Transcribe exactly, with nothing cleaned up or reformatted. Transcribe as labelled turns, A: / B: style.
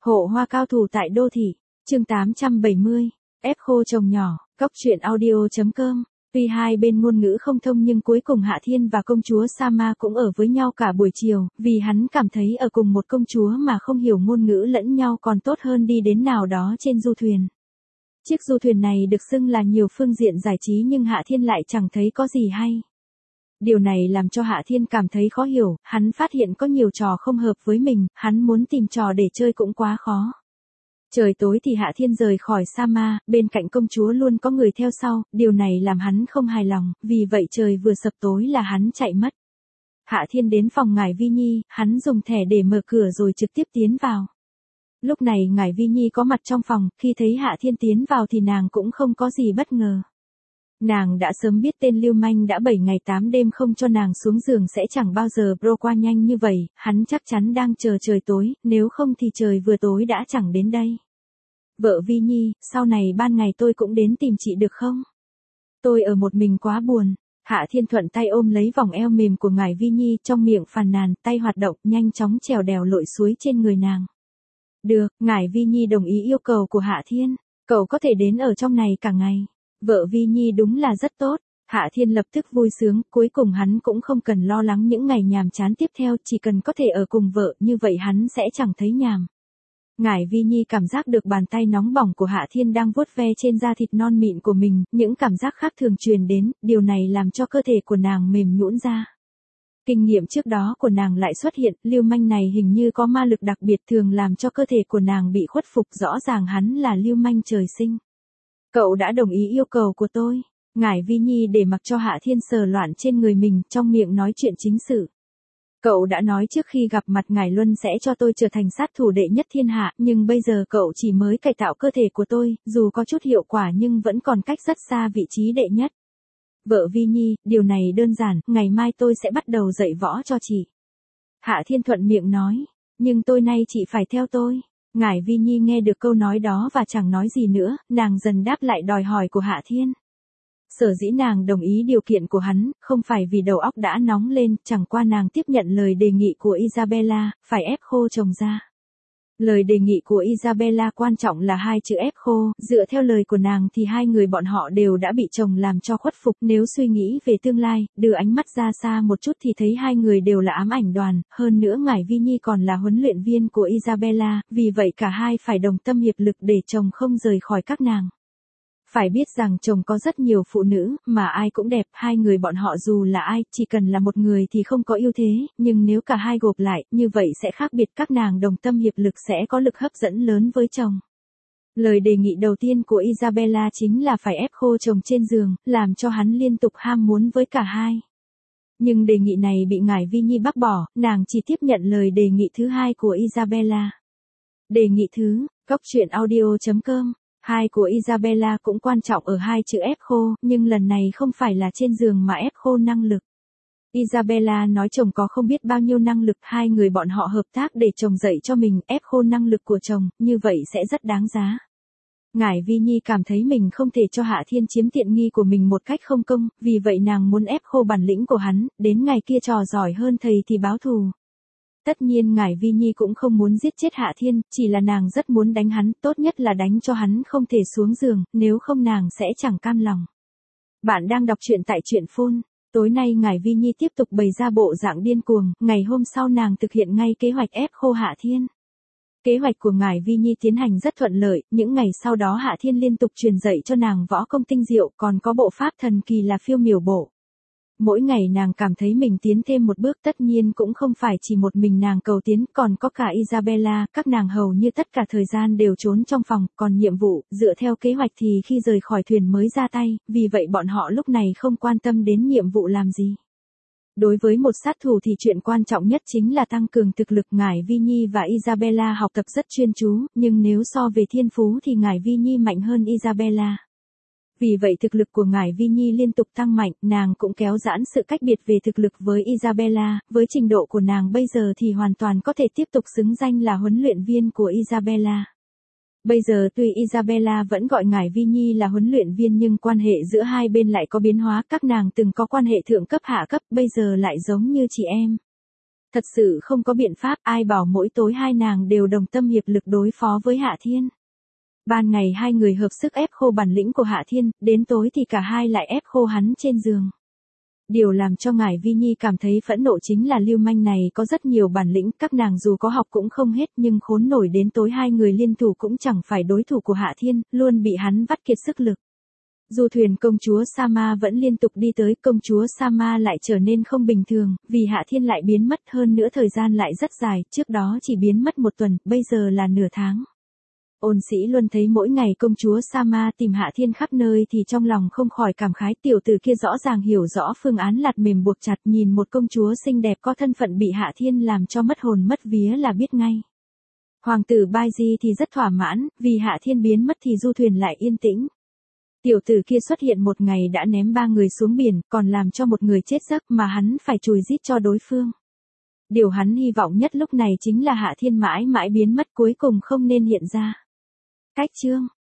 A: Hộ hoa cao thủ tại đô thị, chương tám trăm bảy mươi, ép khô chồng nhỏ, cóc truyện audio.com. Tuy hai bên ngôn ngữ không thông nhưng cuối cùng Hạ Thiên và công chúa Sama cũng ở với nhau cả buổi chiều, vì hắn cảm thấy ở cùng một công chúa mà không hiểu ngôn ngữ lẫn nhau còn tốt hơn đi đến nào đó trên du thuyền. Chiếc du thuyền này được xưng là nhiều phương diện giải trí nhưng Hạ Thiên lại chẳng thấy có gì hay. Điều này làm cho Hạ Thiên cảm thấy khó hiểu, hắn phát hiện có nhiều trò không hợp với mình, hắn muốn tìm trò để chơi cũng quá khó. Trời tối thì Hạ Thiên rời khỏi Sama, bên cạnh công chúa luôn có người theo sau, điều này làm hắn không hài lòng, vì vậy trời vừa sập tối là hắn chạy mất. Hạ Thiên đến phòng ngài Vi Nhi, hắn dùng thẻ để mở cửa rồi trực tiếp tiến vào. Lúc này ngài Vi Nhi có mặt trong phòng, khi thấy Hạ Thiên tiến vào thì nàng cũng không có gì bất ngờ. Nàng đã sớm biết tên lưu manh đã bảy ngày tám đêm không cho nàng xuống giường sẽ chẳng bao giờ pro qua nhanh như vậy, hắn chắc chắn đang chờ trời tối, nếu không thì trời vừa tối đã chẳng đến đây. Vợ Vi Nhi, sau này ban ngày tôi cũng đến tìm chị được không? Tôi ở một mình quá buồn. Hạ Thiên thuận tay ôm lấy vòng eo mềm của ngài Vi Nhi, trong miệng phàn nàn, tay hoạt động, nhanh chóng trèo đèo lội suối trên người nàng. Được, ngài Vi Nhi đồng ý yêu cầu của Hạ Thiên, cậu có thể đến ở trong này cả ngày. Vợ Vi Nhi đúng là rất tốt. Hạ Thiên lập tức vui sướng, cuối cùng hắn cũng không cần lo lắng những ngày nhàm chán tiếp theo, chỉ cần có thể ở cùng vợ, như vậy hắn sẽ chẳng thấy nhàm. Ngải Vi Nhi cảm giác được bàn tay nóng bỏng của Hạ Thiên đang vuốt ve trên da thịt non mịn của mình, những cảm giác khác thường truyền đến, điều này làm cho cơ thể của nàng mềm nhũn ra. Kinh nghiệm trước đó của nàng lại xuất hiện, lưu manh này hình như có ma lực đặc biệt thường làm cho cơ thể của nàng bị khuất phục, rõ ràng hắn là lưu manh trời sinh. Cậu đã đồng ý yêu cầu của tôi. Ngải Vi Nhi để mặc cho Hạ Thiên sờ loạn trên người mình, trong miệng nói chuyện chính sự. Cậu đã nói trước khi gặp mặt ngài Luân sẽ cho tôi trở thành sát thủ đệ nhất thiên hạ, nhưng bây giờ cậu chỉ mới cải tạo cơ thể của tôi, dù có chút hiệu quả nhưng vẫn còn cách rất xa vị trí đệ nhất. Vợ Vi Nhi, điều này đơn giản, ngày mai tôi sẽ bắt đầu dạy võ cho chị. Hạ Thiên thuận miệng nói, nhưng tôi nay chị phải theo tôi. Ngải Vi Nhi nghe được câu nói đó và chẳng nói gì nữa, nàng dần đáp lại đòi hỏi của Hạ Thiên. Sở dĩ nàng đồng ý điều kiện của hắn, không phải vì đầu óc đã nóng lên, chẳng qua nàng tiếp nhận lời đề nghị của Isabella, phải ép khô chồng ra. Lời đề nghị của Isabella quan trọng là hai chữ ép khô, dựa theo lời của nàng thì hai người bọn họ đều đã bị chồng làm cho khuất phục, nếu suy nghĩ về tương lai, đưa ánh mắt ra xa một chút thì thấy hai người đều là ám ảnh đoàn, hơn nữa ngải Vi Nhi còn là huấn luyện viên của Isabella, vì vậy cả hai phải đồng tâm hiệp lực để chồng không rời khỏi các nàng. Phải biết rằng chồng có rất nhiều phụ nữ, mà ai cũng đẹp, hai người bọn họ dù là ai, chỉ cần là một người thì không có ưu thế, nhưng nếu cả hai gộp lại, như vậy sẽ khác biệt, các nàng đồng tâm hiệp lực sẽ có lực hấp dẫn lớn với chồng. Lời đề nghị đầu tiên của Isabella chính là phải ép khô chồng trên giường, làm cho hắn liên tục ham muốn với cả hai. Nhưng đề nghị này bị ngải Vi Nhi bác bỏ, nàng chỉ tiếp nhận lời đề nghị thứ hai của Isabella. Đề nghị thứ, cóc truyện audio.com. Hai của Isabella cũng quan trọng ở hai chữ ép khô, nhưng lần này không phải là trên giường mà ép khô năng lực. Isabella nói chồng có không biết bao nhiêu năng lực, hai người bọn họ hợp tác để chồng dạy cho mình, ép khô năng lực của chồng, như vậy sẽ rất đáng giá. Ngải Vi Nhi cảm thấy mình không thể cho Hạ Thiên chiếm tiện nghi của mình một cách không công, vì vậy nàng muốn ép khô bản lĩnh của hắn, đến ngày kia trò giỏi hơn thầy thì báo thù. Tất nhiên ngải Vi Nhi cũng không muốn giết chết Hạ Thiên, chỉ là nàng rất muốn đánh hắn, tốt nhất là đánh cho hắn không thể xuống giường, nếu không nàng sẽ chẳng cam lòng. Bạn đang đọc truyện tại truyện phone. Tối nay ngải Vi Nhi tiếp tục bày ra bộ dạng điên cuồng, ngày hôm sau nàng thực hiện ngay kế hoạch ép khô Hạ Thiên. Kế hoạch của ngải Vi Nhi tiến hành rất thuận lợi, những ngày sau đó Hạ Thiên liên tục truyền dạy cho nàng võ công tinh diệu, còn có bộ pháp thần kỳ là phiêu miểu bộ. Mỗi ngày nàng cảm thấy mình tiến thêm một bước, tất nhiên cũng không phải chỉ một mình nàng cầu tiến, còn có cả Isabella, các nàng hầu như tất cả thời gian đều trốn trong phòng, còn nhiệm vụ, dựa theo kế hoạch thì khi rời khỏi thuyền mới ra tay, vì vậy bọn họ lúc này không quan tâm đến nhiệm vụ làm gì. Đối với một sát thủ thì chuyện quan trọng nhất chính là tăng cường thực lực, ngải Vi Nhi và Isabella học tập rất chuyên chú, nhưng nếu so về thiên phú thì ngải Vi Nhi mạnh hơn Isabella. Vì vậy thực lực của ngải Vi Nhi liên tục tăng mạnh, nàng cũng kéo giãn sự cách biệt về thực lực với Isabella, với trình độ của nàng bây giờ thì hoàn toàn có thể tiếp tục xứng danh là huấn luyện viên của Isabella. Bây giờ tuy Isabella vẫn gọi ngải Vi Nhi là huấn luyện viên nhưng quan hệ giữa hai bên lại có biến hóa, các nàng từng có quan hệ thượng cấp hạ cấp, bây giờ lại giống như chị em. Thật sự không có biện pháp, ai bảo mỗi tối hai nàng đều đồng tâm hiệp lực đối phó với Hạ Thiên. Ban ngày hai người hợp sức ép khô bản lĩnh của Hạ Thiên, đến tối thì cả hai lại ép khô hắn trên giường. Điều làm cho ngải Vi Nhi cảm thấy phẫn nộ chính là lưu manh này có rất nhiều bản lĩnh, các nàng dù có học cũng không hết, nhưng khốn nổi đến tối hai người liên thủ cũng chẳng phải đối thủ của Hạ Thiên, luôn bị hắn vắt kiệt sức lực. Du thuyền công chúa Sama vẫn liên tục đi tới, công chúa Sama lại trở nên không bình thường, vì Hạ Thiên lại biến mất, hơn nữa thời gian lại rất dài, trước đó chỉ biến mất một tuần, bây giờ là nửa tháng. Ôn Sĩ Luân thấy mỗi ngày công chúa Sama tìm Hạ Thiên khắp nơi thì trong lòng không khỏi cảm khái, tiểu tử kia rõ ràng hiểu rõ phương án lạt mềm buộc chặt, nhìn một công chúa xinh đẹp có thân phận bị Hạ Thiên làm cho mất hồn mất vía là biết ngay. Hoàng tử Bai Di thì rất thỏa mãn, vì Hạ Thiên biến mất thì du thuyền lại yên tĩnh. Tiểu tử kia xuất hiện một ngày đã ném ba người xuống biển, còn làm cho một người chết giấc mà hắn phải chùi rít cho đối phương. Điều hắn hy vọng nhất lúc này chính là Hạ Thiên mãi mãi biến mất, cuối cùng không nên hiện ra. Cách chương